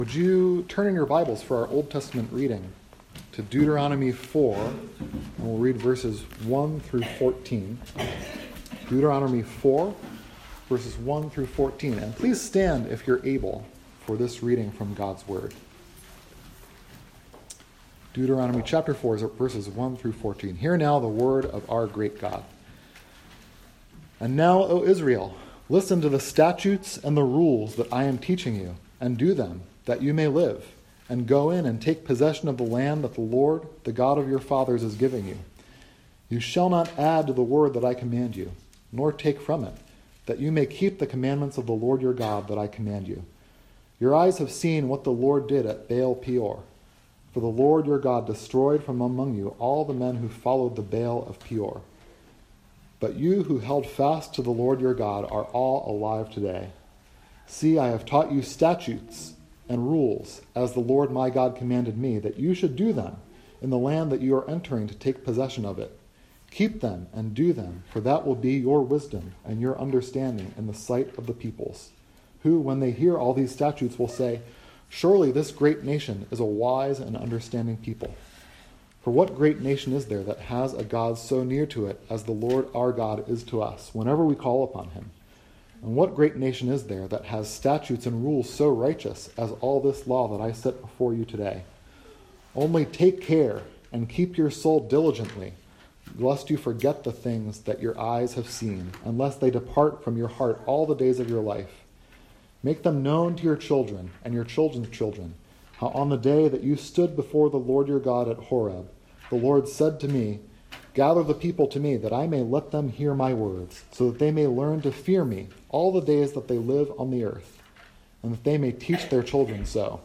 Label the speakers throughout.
Speaker 1: Would you turn in your Bibles for our Old Testament reading to Deuteronomy 4, and we'll read verses 1 through 14. Deuteronomy 4, verses 1 through 14. And please stand if you're able for this reading from God's Word. Deuteronomy chapter 4, verses 1 through 14. Hear now the word of our great God. And now, O Israel, listen to the statutes and the rules that I am teaching you, and do them, that you may live, and go in and take possession of the land that the Lord, the God of your fathers, is giving you. You shall not add to the word that I command you, nor take from it, that you may keep the commandments of the Lord your God that I command you. Your eyes have seen what the Lord did at Baal Peor. For the Lord your God destroyed from among you all the men who followed the Baal of Peor. But you who held fast to the Lord your God are all alive today. See, I have taught you statutes and rules, as the Lord my God commanded me, that you should do them in the land that you are entering to take possession of it. Keep them and do them, for that will be your wisdom and your understanding in the sight of the peoples, who, when they hear all these statutes, will say, surely this great nation is a wise and understanding people. For what great nation is there that has a God so near to it as the Lord our God is to us, whenever we call upon him? And what great nation is there that has statutes and rules so righteous as all this law that I set before you today? Only take care and keep your soul diligently, lest you forget the things that your eyes have seen, unless they depart from your heart all the days of your life. Make them known to your children and your children's children, how on the day that you stood before the Lord your God at Horeb, the Lord said to me, gather the people to me, that I may let them hear my words, so that they may learn to fear me all the days that they live on the earth, and that they may teach their children so.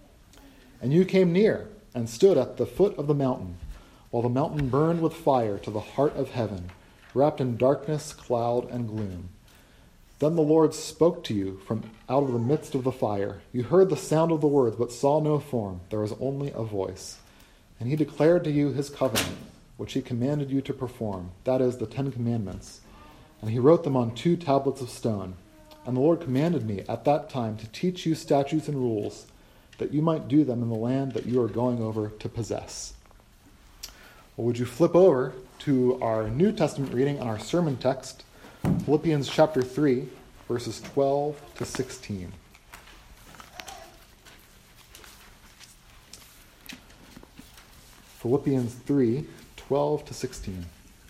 Speaker 1: And you came near and stood at the foot of the mountain, while the mountain burned with fire to the heart of heaven, wrapped in darkness, cloud, and gloom. Then the Lord spoke to you from out of the midst of the fire. You heard the sound of the words, but saw no form. There was only a voice. And he declared to you his covenant, which he commanded you to perform, that is, the 10 Commandments. And he wrote them on 2 tablets of stone. And the Lord commanded me at that time to teach you statutes and rules, that you might do them in the land that you are going over to possess. Well, would you flip over to our New Testament reading on our sermon text, Philippians chapter 3, verses 12 to 16. Philippians 3, 12 to 16.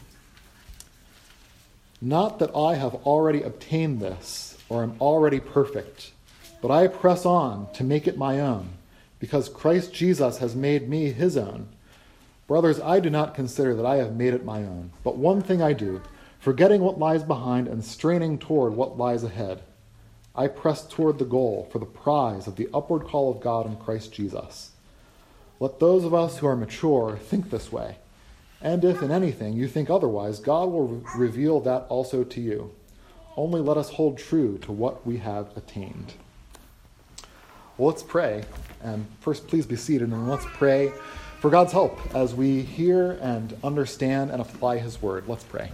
Speaker 1: Not that I have already obtained this, or am already perfect, but I press on to make it my own, because Christ Jesus has made me his own. Brothers, I do not consider that I have made it my own, but one thing I do, forgetting what lies behind and straining toward what lies ahead. I press toward the goal for the prize of the upward call of God in Christ Jesus. Let those of us who are mature think this way. And if in anything you think otherwise, God will reveal that also to you. Only let us hold true to what we have attained. Well, let's pray. And first, please be seated, and let's pray for God's help as we hear and understand and apply his word. Let's pray.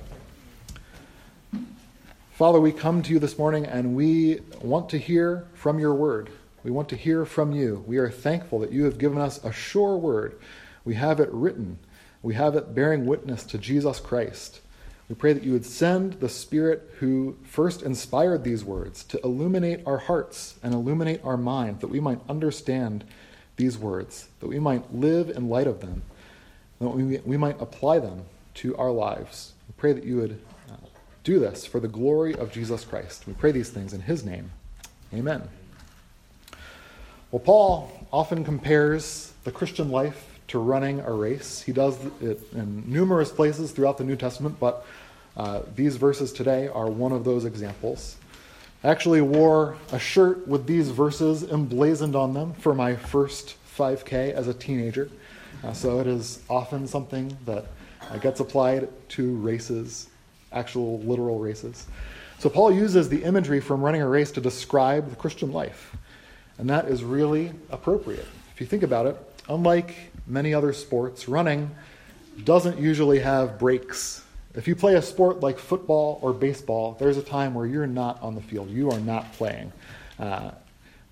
Speaker 1: Father, we come to you this morning, and we want to hear from your word. We want to hear from you. We are thankful that you have given us a sure word. We have it written. We have it bearing witness to Jesus Christ. We pray that you would send the Spirit who first inspired these words to illuminate our hearts and illuminate our minds, that we might understand these words, that we might live in light of them, that we might apply them to our lives. We pray that you would do this for the glory of Jesus Christ. We pray these things in his name. Amen. Well, Paul often compares the Christian life to running a race. He does it in numerous places throughout the New Testament, but these verses today are one of those examples. I actually wore a shirt with these verses emblazoned on them for my first 5K as a teenager. So it is often something that gets applied to races, actual literal races. So Paul uses the imagery from running a race to describe the Christian life. And that is really appropriate. If you think about it, unlike many other sports, running doesn't usually have breaks. If you play a sport like football or baseball, there's a time where you're not on the field. You are not playing.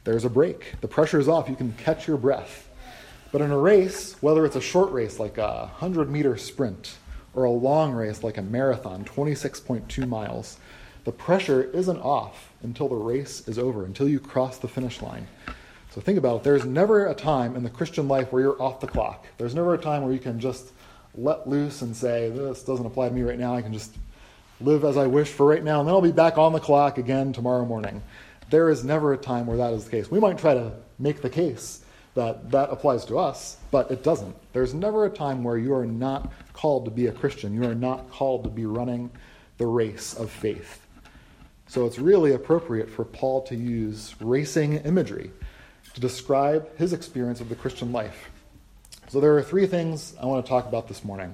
Speaker 1: there's a break. The pressure is off. You can catch your breath. But in a race, whether it's a short race like a 100-meter sprint or a long race like a marathon, 26.2 miles, the pressure isn't off until the race is over, until you cross the finish line. So think about it. There's never a time in the Christian life where you're off the clock. There's never a time where you can just let loose and say, this doesn't apply to me right now. I can just live as I wish for right now, and then I'll be back on the clock again tomorrow morning. There is never a time where that is the case. We might try to make the case that that applies to us, but it doesn't. There's never a time where you are not called to be a Christian. You are not called to be running the race of faith. So it's really appropriate for Paul to use racing imagery to describe his experience of the Christian life. So there are three things I want to talk about this morning.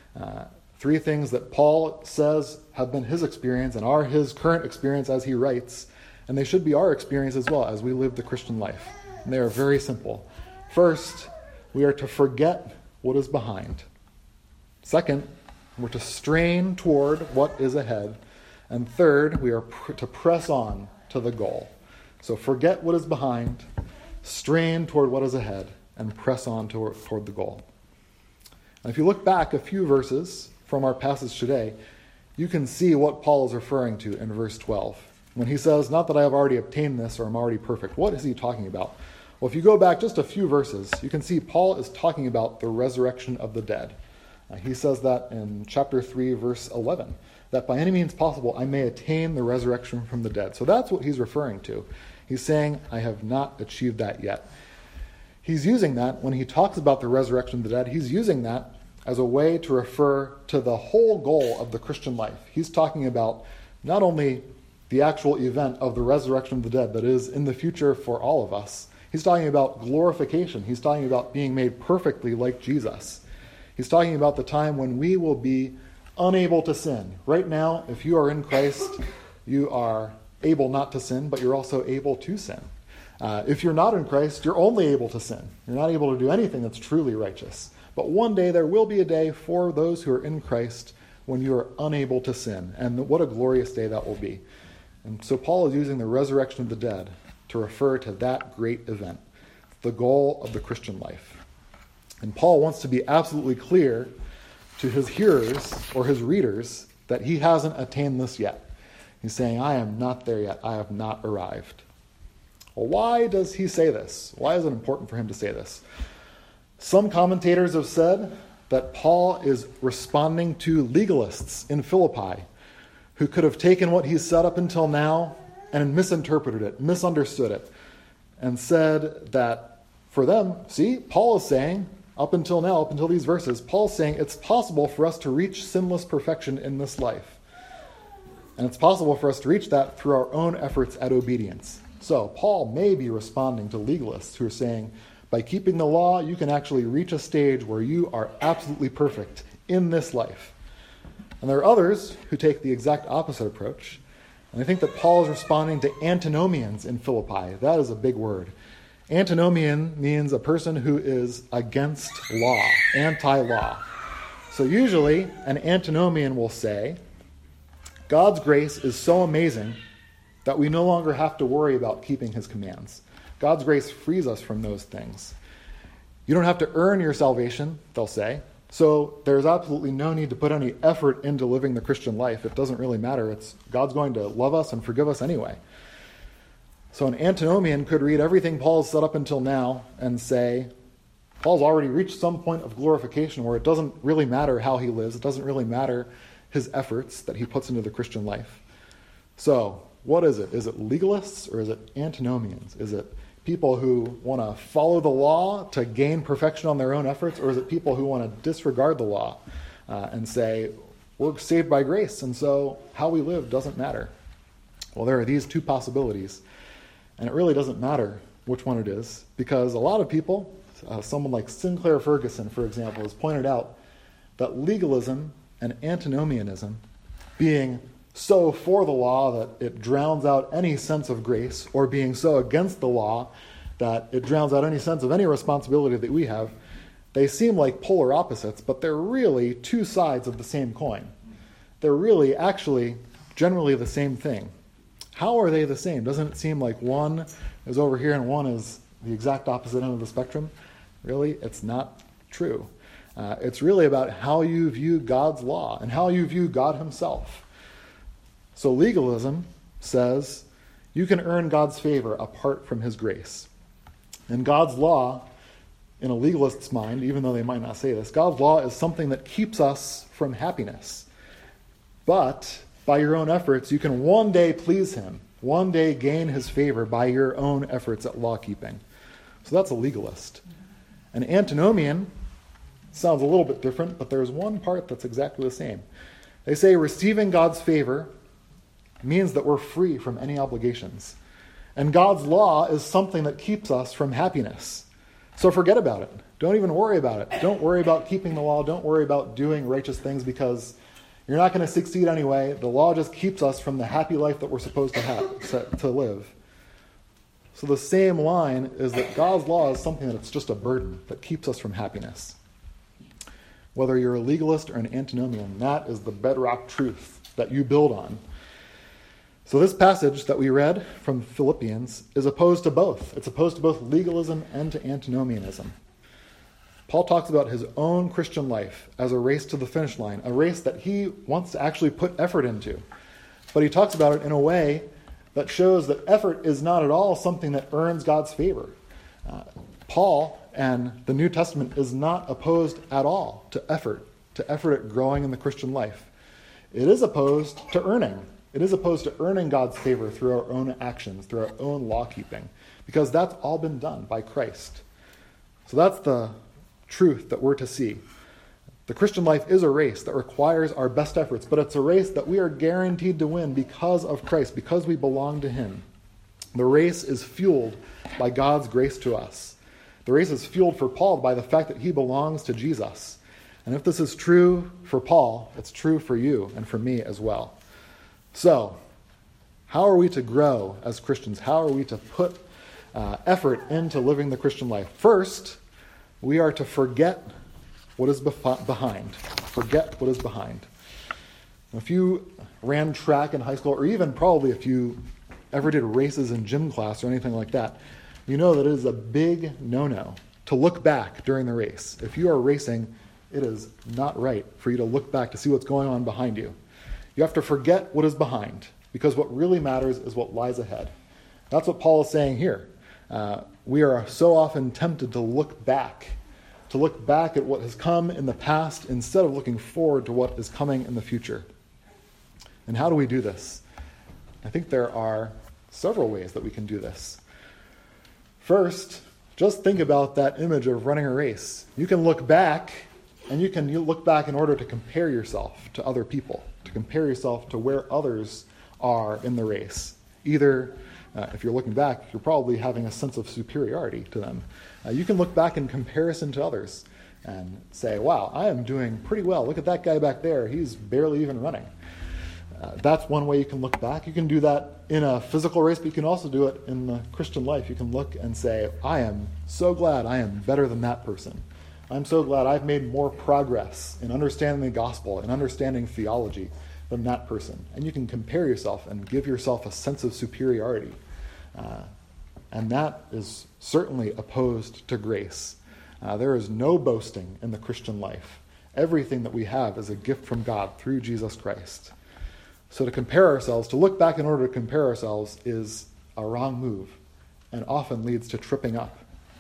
Speaker 1: Three things that Paul says have been his experience and are his current experience as he writes, and they should be our experience as well as we live the Christian life. And they are very simple. First, we are to forget what is behind. Second, we're to strain toward what is ahead. And third, we are to press on to the goal. So forget what is behind, strain toward what is ahead, and press on toward the goal. And if you look back a few verses from our passage today, you can see what Paul is referring to in verse 12. When he says, not that I have already obtained this or I'm already perfect, what is he talking about? Well, if you go back just a few verses, you can see Paul is talking about the resurrection of the dead. He says that in chapter 3, verse 11, that by any means possible I may attain the resurrection from the dead. So that's what he's referring to. He's saying, I have not achieved that yet. He's using that, when he talks about the resurrection of the dead, he's using that as a way to refer to the whole goal of the Christian life. He's talking about not only the actual event of the resurrection of the dead that is in the future for all of us. He's talking about glorification. He's talking about being made perfectly like Jesus. He's talking about the time when we will be unable to sin. Right now, if you are in Christ, you are able not to sin, but you're also able to sin. If you're not in Christ, you're only able to sin. You're not able to do anything that's truly righteous. But one day there will be a day for those who are in Christ when you are unable to sin. And what a glorious day that will be. And so Paul is using the resurrection of the dead to refer to that great event, the goal of the Christian life. And Paul wants to be absolutely clear to his hearers or his readers that he hasn't attained this yet. He's saying, I am not there yet. I have not arrived. Well, why does he say this? Why is it important for him to say this? Some commentators have said that Paul is responding to legalists in Philippi who could have taken what he's said up until now and misinterpreted it, misunderstood it, and said that for them, see, Paul is saying, up until now, up until these verses, Paul's saying it's possible for us to reach sinless perfection in this life. And it's possible for us to reach that through our own efforts at obedience. So Paul may be responding to legalists who are saying, by keeping the law, you can actually reach a stage where you are absolutely perfect in this life. And there are others who take the exact opposite approach. And I think that Paul is responding to antinomians in Philippi. That is a big word. Antinomian means a person who is against law, anti-law. So usually an antinomian will say, God's grace is so amazing that we no longer have to worry about keeping his commands. God's grace frees us from those things. You don't have to earn your salvation, they'll say. So there's absolutely no need to put any effort into living the Christian life. It doesn't really matter. God's going to love us and forgive us anyway. So an antinomian could read everything Paul's said up until now and say, Paul's already reached some point of glorification where it doesn't really matter how he lives. It doesn't really matter his efforts that he puts into the Christian life. So what is it? Is it legalists or is it antinomians? Is it people who want to follow the law to gain perfection on their own efforts, or is it people who want to disregard the law and say, we're saved by grace, and so how we live doesn't matter? Well, there are these two possibilities, and it really doesn't matter which one it is, because a lot of people, someone like Sinclair Ferguson, for example, has pointed out that legalism and antinomianism, being so for the law that it drowns out any sense of grace, or being so against the law that it drowns out any sense of any responsibility that we have, they seem like polar opposites, but they're really two sides of the same coin. They're really actually generally the same thing. How are they the same? Doesn't it seem like one is over here and one is the exact opposite end of the spectrum, really, it's not true. It's really about how you view God's law and how you view God himself. So legalism says you can earn God's favor apart from his grace. And God's law, in a legalist's mind, even though they might not say this, God's law is something that keeps us from happiness. But by your own efforts, you can one day please him, one day gain his favor by your own efforts at law keeping. So that's a legalist. An antinomian sounds a little bit different, but there's one part that's exactly the same. They say receiving God's favor means that we're free from any obligations. And God's law is something that keeps us from happiness. So forget about it. Don't even worry about it. Don't worry about keeping the law. Don't worry about doing righteous things because you're not going to succeed anyway. The law just keeps us from the happy life that we're supposed to have, to live. So the same line is that God's law is something that's just a burden that keeps us from happiness. Whether you're a legalist or an antinomian, that is the bedrock truth that you build on. So this passage that we read from Philippians is opposed to both. It's opposed to both legalism and to antinomianism. Paul talks about his own Christian life as a race to the finish line, a race that he wants to actually put effort into. But he talks about it in a way that shows that effort is not at all something that earns God's favor. Paul and the New Testament is not opposed at all to effort at growing in the Christian life. It is opposed to earning. It is opposed to earning God's favor through our own actions, through our own law keeping, because that's all been done by Christ. So that's the truth that we're to see. The Christian life is a race that requires our best efforts, but it's a race that we are guaranteed to win because of Christ, because we belong to him. The race is fueled by God's grace to us. The race is fueled for Paul by the fact that he belongs to Jesus. And if this is true for Paul, it's true for you and for me as well. So, how are we to grow as Christians? How are we to put effort into living the Christian life? First, we are to forget what is behind. Forget what is behind. If you ran track in high school, or even probably if you ever did races in gym class or anything like that, you know that it is a big no-no to look back during the race. If you are racing, it is not right for you to look back to see what's going on behind you. You have to forget what is behind, because what really matters is what lies ahead. That's what Paul is saying here. We are so often tempted to look back at what has come in the past instead of looking forward to what is coming in the future. And how do we do this? I think there are several ways that we can do this. First, just think about that image of running a race. You can look back, and you look back in order to compare yourself to other people, to compare yourself to where others are in the race. Either, if you're looking back, you're probably having a sense of superiority to them. You can look back in comparison to others and say, wow, I am doing pretty well. Look at that guy back there. He's barely even running. That's one way you can look back. You can do that in a physical race, but you can also do it in the Christian life. You can look and say, I am so glad I am better than that person. I'm so glad I've made more progress in understanding the gospel and understanding theology than that person. And you can compare yourself and give yourself a sense of superiority. And that is certainly opposed to grace. There is no boasting in the Christian life. Everything that we have is a gift from God through Jesus Christ. So to compare ourselves, to look back in order to compare ourselves, is a wrong move and often leads to tripping up.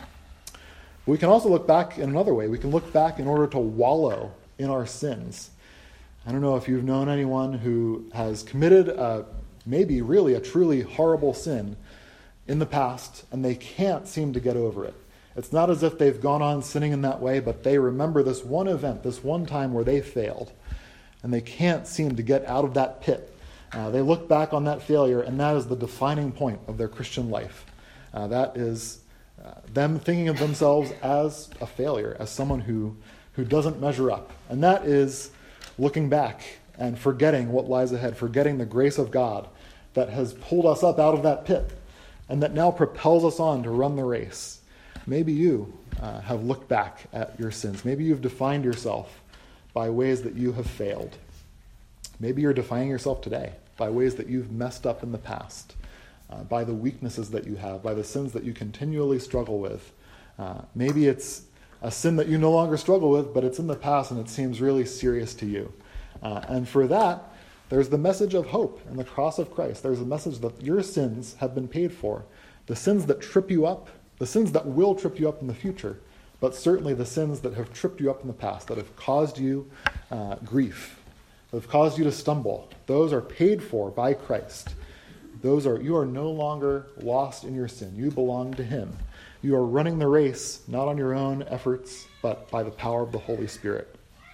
Speaker 1: We can also look back in another way. We can look back in order to wallow in our sins. I don't know if you've known anyone who has committed maybe really a truly horrible sin in the past, and they can't seem to get over it. It's not as if they've gone on sinning in that way, but they remember this one event, this one time where they failed, and they can't seem to get out of that pit. They look back on that failure, and that is the defining point of their Christian life. That is them thinking of themselves as a failure, as someone who doesn't measure up. And that is looking back and forgetting what lies ahead, forgetting the grace of God that has pulled us up out of that pit and that now propels us on to run the race. Maybe you have looked back at your sins. Maybe you've defined yourself by ways that you have failed. Maybe you're defining yourself today by ways that you've messed up in the past. by the weaknesses that you have, by the sins that you continually struggle with. Maybe it's a sin that you no longer struggle with, but it's in the past and it seems really serious to you. And for that, there's the message of hope in the cross of Christ. There's a message that your sins have been paid for. The sins that trip you up, the sins that will trip you up in the future, but certainly the sins that have tripped you up in the past, that have caused you grief, that have caused you to stumble, those are paid for by Christ. You are no longer lost in your sin. You belong to him. You are running the race, not on your own efforts, but by the power of the Holy Spirit.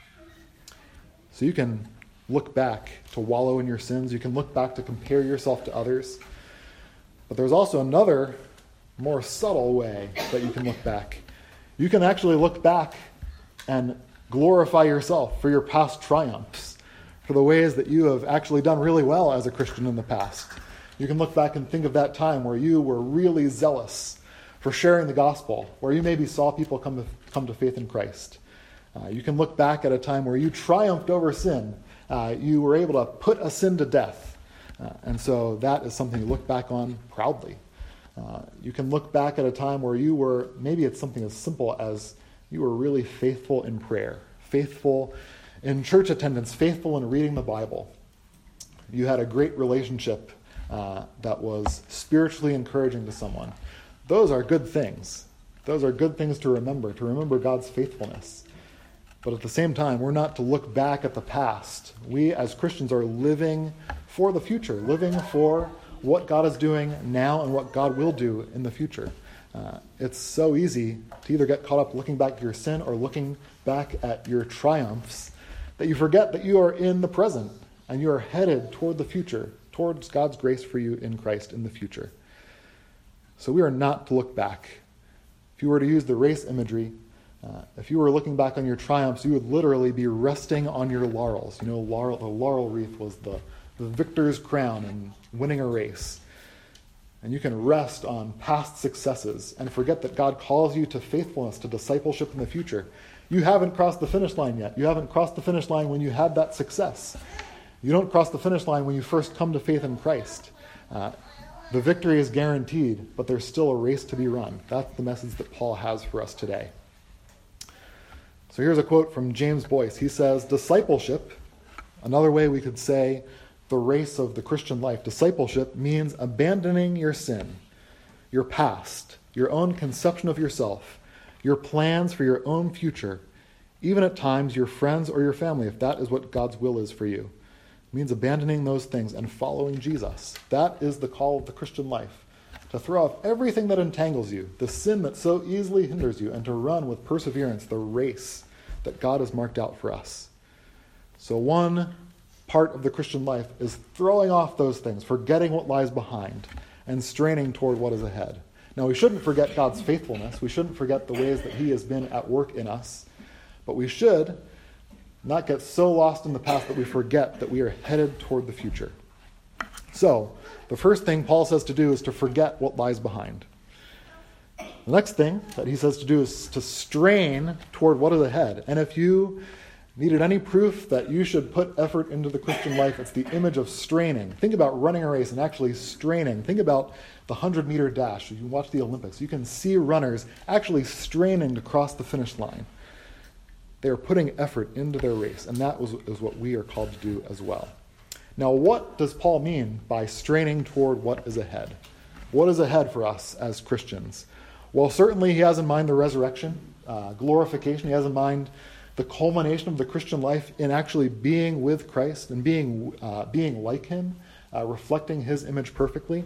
Speaker 1: So you can look back to wallow in your sins. You can look back to compare yourself to others. But there's also another, more subtle way that you can look back. You can actually look back and glorify yourself for your past triumphs, for the ways that you have actually done really well as a Christian in the past. You can look back and think of that time where you were really zealous for sharing the gospel, where you maybe saw people come to faith in Christ. You can look back at a time where you triumphed over sin. You were able to put a sin to death. And so that is something you look back on proudly. You can look back at a time where you were, maybe it's something as simple as you were really faithful in prayer, faithful in church attendance, faithful in reading the Bible. You had a great relationship that was spiritually encouraging to someone. Those are good things. Those are good things to remember God's faithfulness. But at the same time, we're not to look back at the past. We as Christians are living for the future, living for what God is doing now and what God will do in the future. It's so easy to either get caught up looking back at your sin or looking back at your triumphs that you forget that you are in the present and you are headed toward the future, towards God's grace for you in Christ in the future. So we are not to look back. If you were to use the race imagery, if you were looking back on your triumphs, you would literally be resting on your laurels. The laurel wreath was the victor's crown in winning a race. And you can rest on past successes and forget that God calls you to faithfulness, to discipleship in the future. You haven't crossed the finish line yet. You haven't crossed the finish line when you had that success. You don't cross the finish line when you first come to faith in Christ. The victory is guaranteed, but there's still a race to be run. That's the message that Paul has for us today. So here's a quote from James Boyce. He says, discipleship, another way we could say the race of the Christian life, discipleship means abandoning your sin, your past, your own conception of yourself, your plans for your own future, even at times your friends or your family, if that is what God's will is for you. It means abandoning those things and following Jesus. That is the call of the Christian life, to throw off everything that entangles you, the sin that so easily hinders you, and to run with perseverance the race that God has marked out for us. So one part of the Christian life is throwing off those things, forgetting what lies behind, and straining toward what is ahead. Now, we shouldn't forget God's faithfulness. We shouldn't forget the ways that he has been at work in us. But we should not get so lost in the past that we forget that we are headed toward the future. So, the first thing Paul says to do is to forget what lies behind. The next thing that he says to do is to strain toward what is ahead. And if you needed any proof that you should put effort into the Christian life, it's the image of straining. Think about running a race and actually straining. Think about the 100-meter dash. You can watch the Olympics. You can see runners actually straining to cross the finish line. They are putting effort into their race, and that is what we are called to do as well. Now, what does Paul mean by straining toward what is ahead? What is ahead for us as Christians? Well, certainly he has in mind the resurrection, glorification. He has in mind the culmination of the Christian life in actually being with Christ and being like him, reflecting his image perfectly.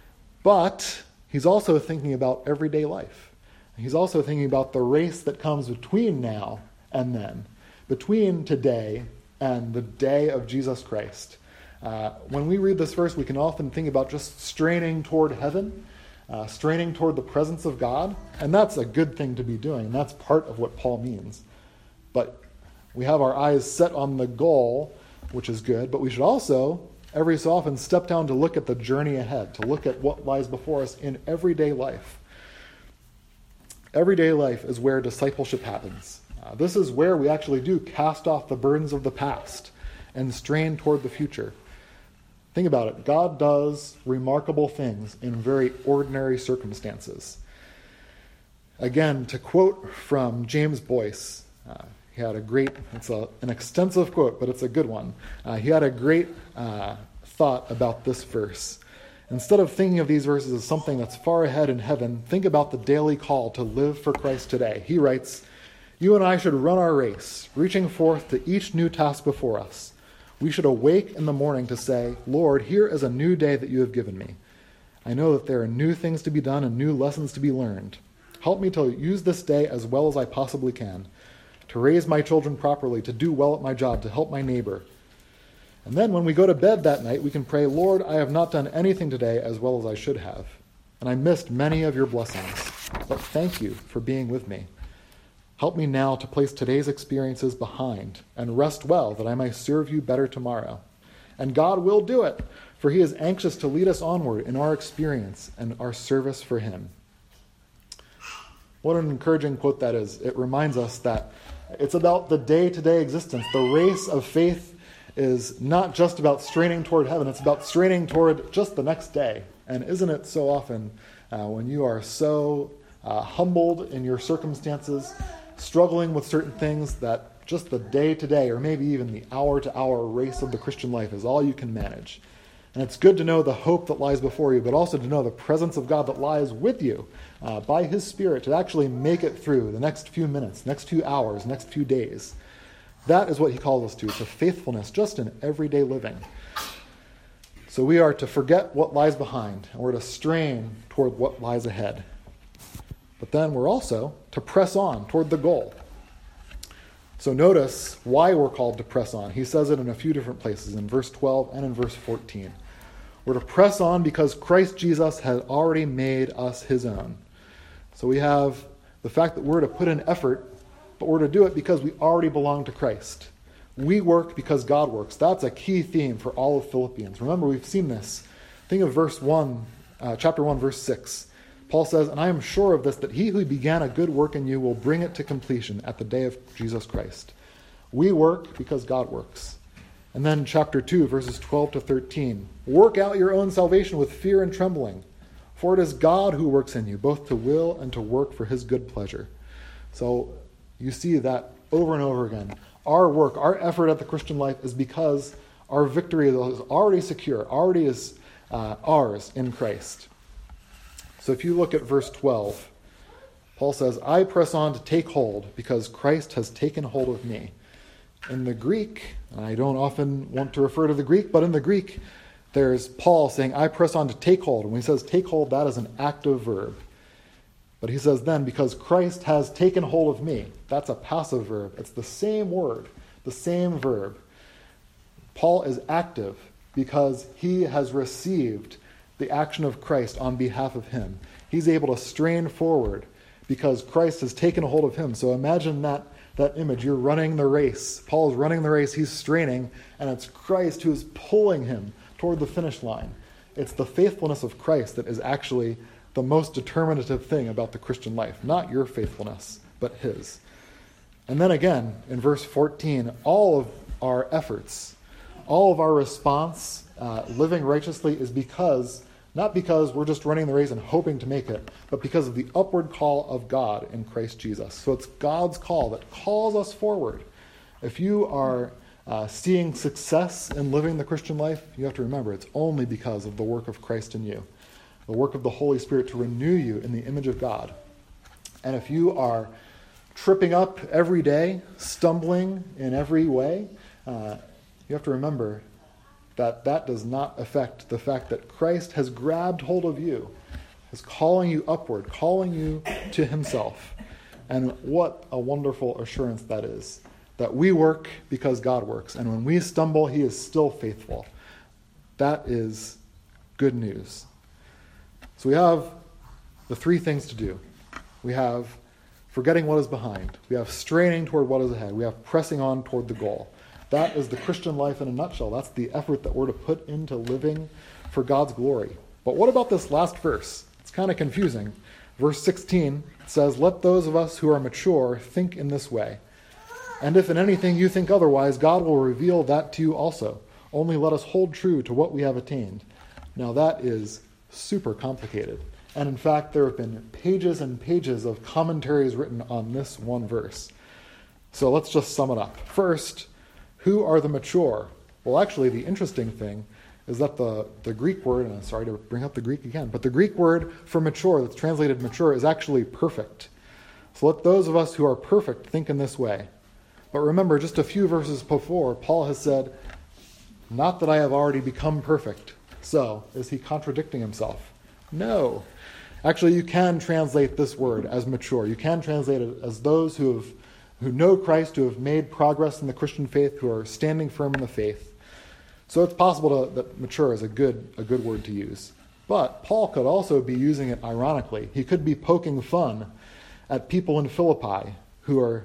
Speaker 1: But he's also thinking about everyday life. He's also thinking about the race that comes between now and then, between today and the day of Jesus Christ. When we read this verse, we can often think about just straining toward heaven, straining toward the presence of God, and that's a good thing to be doing, and that's part of what Paul means. But we have our eyes set on the goal, which is good, but we should also, every so often, step down to look at the journey ahead, to look at what lies before us in everyday life. Everyday life is where discipleship happens. This is where we actually do cast off the burdens of the past and strain toward the future. Think about it. God does remarkable things in very ordinary circumstances. Again, to quote from James Boyce, he had a great, an extensive quote, but it's a good one. He had a great thought about this verse. Instead of thinking of these verses as something that's far ahead in heaven, think about the daily call to live for Christ today. He writes, "You and I should run our race, reaching forth to each new task before us. We should awake in the morning to say, 'Lord, here is a new day that you have given me. I know that there are new things to be done and new lessons to be learned. Help me to use this day as well as I possibly can, to raise my children properly, to do well at my job, to help my neighbor.' And then when we go to bed that night, we can pray, 'Lord, I have not done anything today as well as I should have, and I missed many of your blessings, but thank you for being with me. Help me now to place today's experiences behind and rest well that I may serve you better tomorrow.' And God will do it, for he is anxious to lead us onward in our experience and our service for him." What an encouraging quote that is. It reminds us that it's about the day-to-day existence. The race of faith is not just about straining toward heaven, it's about straining toward just the next day. And isn't it so often when you are so humbled in your circumstances, struggling with certain things, that just the day-to-day or maybe even the hour-to-hour race of the Christian life is all you can manage. And it's good to know the hope that lies before you, but also to know the presence of God that lies with you by his Spirit to actually make it through the next few minutes, next few hours, next few days. That is what he calls us to faithfulness just in everyday living. So we are to forget what lies behind, and we're to strain toward what lies ahead. But then we're also to press on toward the goal. So notice why we're called to press on. He says it in a few different places, in verse 12 and in verse 14. We're to press on because Christ Jesus has already made us his own. So we have the fact that we're to put in effort, but we're to do it because we already belong to Christ. We work because God works. That's a key theme for all of Philippians. Remember, we've seen this. Think of chapter 1, verse 6. Paul says, "And I am sure of this, that he who began a good work in you will bring it to completion at the day of Jesus Christ." We work because God works. And then chapter 2, verses 12 to 13. "Work out your own salvation with fear and trembling, for it is God who works in you, both to will and to work for his good pleasure." So you see that over and over again. Our work, our effort at the Christian life is because our victory is already secure, already is ours in Christ. So if you look at verse 12, Paul says, "I press on to take hold because Christ has taken hold of me." In the Greek, and I don't often want to refer to the Greek, but in the Greek, there's Paul saying, "I press on to take hold." And when he says take hold, that is an active verb. But he says then, "because Christ has taken hold of me." That's a passive verb. It's the same word, the same verb. Paul is active because he has received the action of Christ on behalf of him. He's able to strain forward because Christ has taken a hold of him. So imagine that image. You're running the race. Paul's running the race. He's straining, and it's Christ who is pulling him toward the finish line. It's the faithfulness of Christ that is actually the most determinative thing about the Christian life. Not your faithfulness, but his. And then again, in verse 14, all of our efforts, all of our response, living righteously, is not because we're just running the race and hoping to make it, but because of the upward call of God in Christ Jesus. So it's God's call that calls us forward. If you are seeing success in living the Christian life, you have to remember it's only because of the work of Christ in you, the work of the Holy Spirit to renew you in the image of God. And if you are tripping up every day, stumbling in every way, you have to remember that does not affect the fact that Christ has grabbed hold of you, is calling you upward, calling you to himself. And what a wonderful assurance that is, that we work because God works. And when we stumble, he is still faithful. That is good news. So we have the three things to do. We have forgetting what is behind. We have straining toward what is ahead. We have pressing on toward the goal. That is the Christian life in a nutshell. That's the effort that we're to put into living for God's glory. But what about this last verse? It's kind of confusing. Verse 16 says, "Let those of us who are mature think in this way. And if in anything you think otherwise, God will reveal that to you also. Only let us hold true to what we have attained. Now that is super complicated. And in fact, there have been pages and pages of commentaries written on this one verse. So let's just sum it up. First, who are the mature? Well, actually, the interesting thing is that the Greek word, and I'm sorry to bring up the Greek again, but the Greek word for mature, that's translated mature, is actually perfect. So let those of us who are perfect think in this way. But remember, just a few verses before, Paul has said, not that I have already become perfect. So, is he contradicting himself? No. Actually, you can translate this word as mature. You can translate it as those who know Christ, who have made progress in the Christian faith, who are standing firm in the faith. So it's possible that mature is a good word to use. But Paul could also be using it ironically. He could be poking fun at people in Philippi who are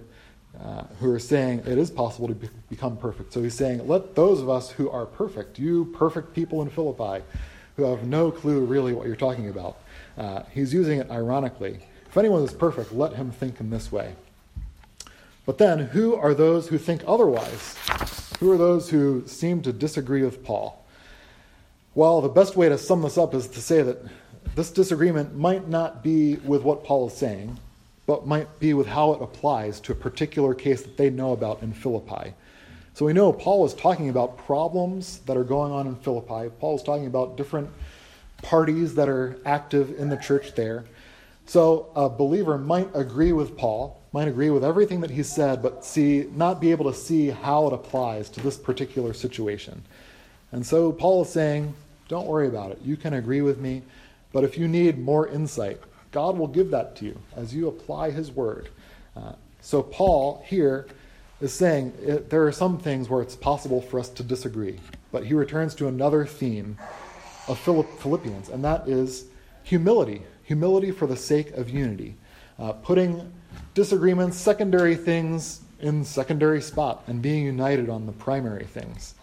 Speaker 1: saying it is possible to become perfect. So he's saying, let those of us who are perfect, you perfect people in Philippi, who have no clue really what you're talking about. He's using it ironically. If anyone is perfect, let him think in this way. But then, who are those who think otherwise? Who are those who seem to disagree with Paul? Well, the best way to sum this up is to say that this disagreement might not be with what Paul is saying, but might be with how it applies to a particular case that they know about in Philippi. So we know Paul is talking about problems that are going on in Philippi. Paul is talking about different parties that are active in the church there. So a believer might agree with Paul, might agree with everything that he said, but not be able to see how it applies to this particular situation. And so Paul is saying, don't worry about it. You can agree with me, but if you need more insight, God will give that to you as you apply his word. So Paul here is saying there are some things where it's possible for us to disagree, but he returns to another theme of Philippians, and that is humility. Humility for the sake of unity. Putting disagreements, secondary things in secondary spot, and being united on the primary things.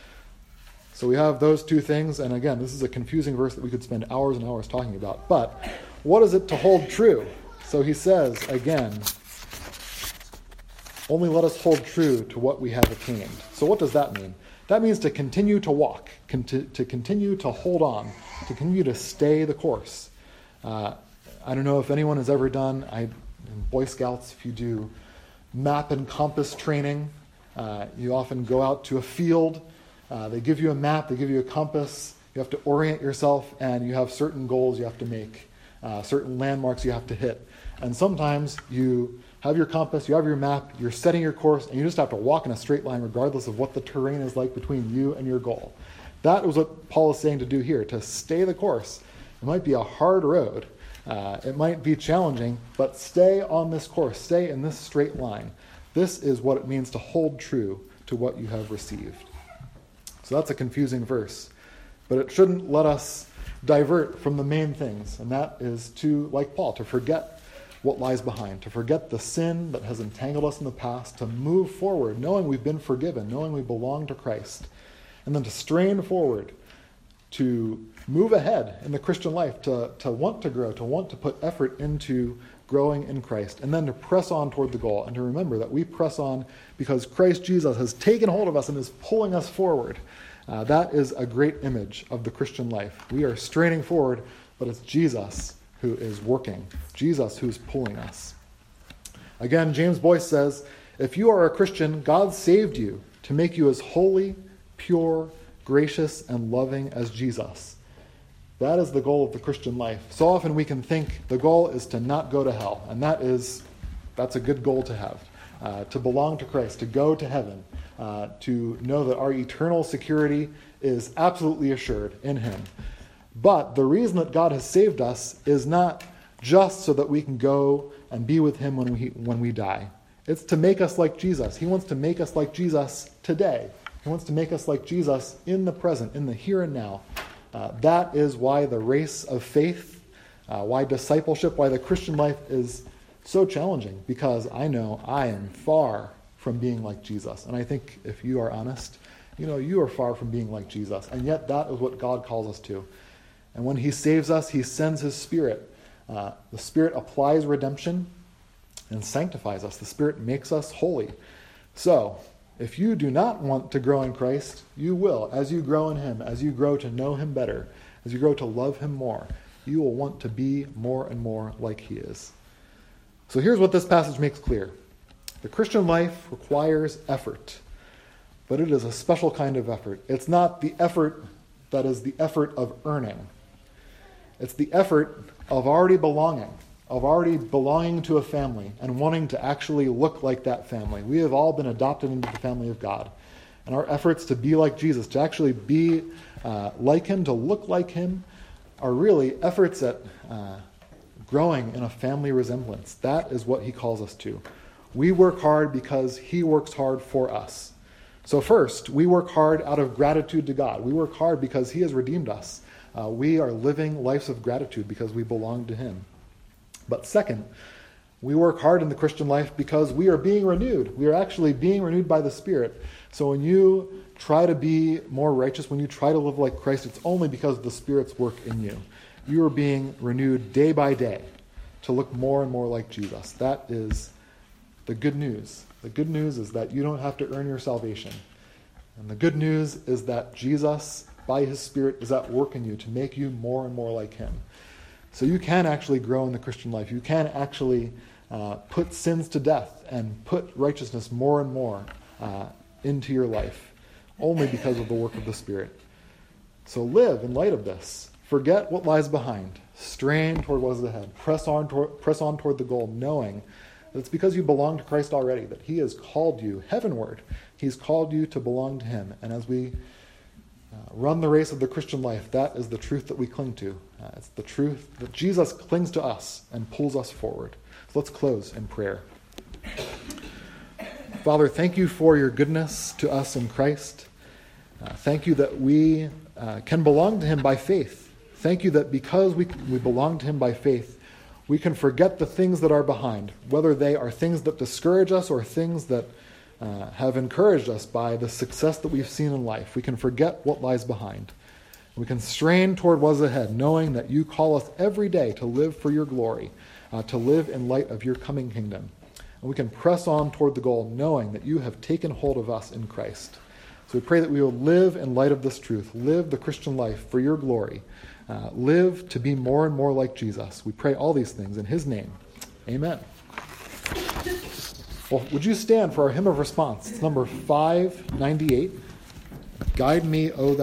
Speaker 1: So we have those two things, and again, this is a confusing verse that we could spend hours and hours talking about. But what is it to hold true? So he says, again, only let us hold true to what we have attained. So what does that mean? That means to continue to walk, to continue to hold on, to continue to stay the course. I don't know if anyone has ever done, in Boy Scouts, if you do map and compass training, you often go out to a field. They give you a map, they give you a compass. You have to orient yourself, and you have certain goals you have to make, certain landmarks you have to hit. And sometimes you have your compass, you have your map, you're setting your course, and you just have to walk in a straight line regardless of what the terrain is like between you and your goal. That is what Paul is saying to do here, to stay the course. It might be a hard road. It might be challenging, but stay on this course. Stay in this straight line. This is what it means to hold true to what you have received. So that's a confusing verse, but it shouldn't let us divert from the main things, and that is to, like Paul, to forget what lies behind, to forget the sin that has entangled us in the past, to move forward, knowing we've been forgiven, knowing we belong to Christ, and then to strain forward, to move ahead in the Christian life, to want to grow, to want to put effort into growing in Christ, and then to press on toward the goal, and to remember that we press on because Christ Jesus has taken hold of us and is pulling us forward. That is a great image of the Christian life. We are straining forward, but it's Jesus who is working, Jesus who's pulling us. Again, James Boyce says, if you are a Christian, God saved you to make you as holy, pure, gracious, and loving as Jesus. That is the goal of the Christian life. So often we can think the goal is to not go to hell, and that's a good goal to have, to belong to Christ, to go to heaven, to know that our eternal security is absolutely assured in him. But the reason that God has saved us is not just so that we can go and be with him when we die. It's to make us like Jesus. He wants to make us like Jesus today. He wants to make us like Jesus in the present, in the here and now. That is why the race of faith, why discipleship, why the Christian life is so challenging, because I know I am far from being like Jesus. And I think if you are honest, you are far from being like Jesus. And yet that is what God calls us to. And when he saves us, he sends his Spirit. The Spirit applies redemption and sanctifies us. The Spirit makes us holy. So, If you do not want to grow in Christ, you will. As you grow in him, as you grow to know him better, as you grow to love him more, you will want to be more and more like he is. So here's what this passage makes clear. The Christian life requires effort, but it is a special kind of effort. It's not the effort that is the effort of earning. It's the effort of already belonging to a family and wanting to actually look like that family. We have all been adopted into the family of God. And our efforts to be like Jesus, to actually be like him, to look like him, are really efforts at growing in a family resemblance. That is what he calls us to. We work hard because he works hard for us. So first, we work hard out of gratitude to God. We work hard because he has redeemed us. We are living lives of gratitude because we belong to him. But second, we work hard in the Christian life because we are being renewed. We are actually being renewed by the Spirit. So when you try to be more righteous, when you try to live like Christ, it's only because of the Spirit's work in you. You are being renewed day by day to look more and more like Jesus. That is the good news. The good news is that you don't have to earn your salvation. And the good news is that Jesus, by his Spirit, is at work in you to make you more and more like him. So you can actually grow in the Christian life. You can actually put sins to death and put righteousness more and more into your life, only because of the work of the Spirit. So live in light of this. Forget what lies behind. Strain toward what is ahead. Press on toward the goal, knowing that it's because you belong to Christ already, that he has called you heavenward. He's called you to belong to him. And as we run the race of the Christian life, that is the truth that we cling to. It's the truth that Jesus clings to us and pulls us forward. So let's close in prayer. Father, thank you for your goodness to us in Christ. Thank you that we can belong to him by faith. Thank you that because we belong to him by faith, we can forget the things that are behind, whether they are things that discourage us or things that have encouraged us by the success that we've seen in life. We can forget what lies behind. We can strain toward what is ahead, knowing that you call us every day to live for your glory, to live in light of your coming kingdom. And we can press on toward the goal, knowing that you have taken hold of us in Christ. So we pray that we will live in light of this truth, live the Christian life for your glory, live to be more and more like Jesus. We pray all these things in his name. Amen. Well, would you stand for our hymn of response? It's number 598. Guide me, O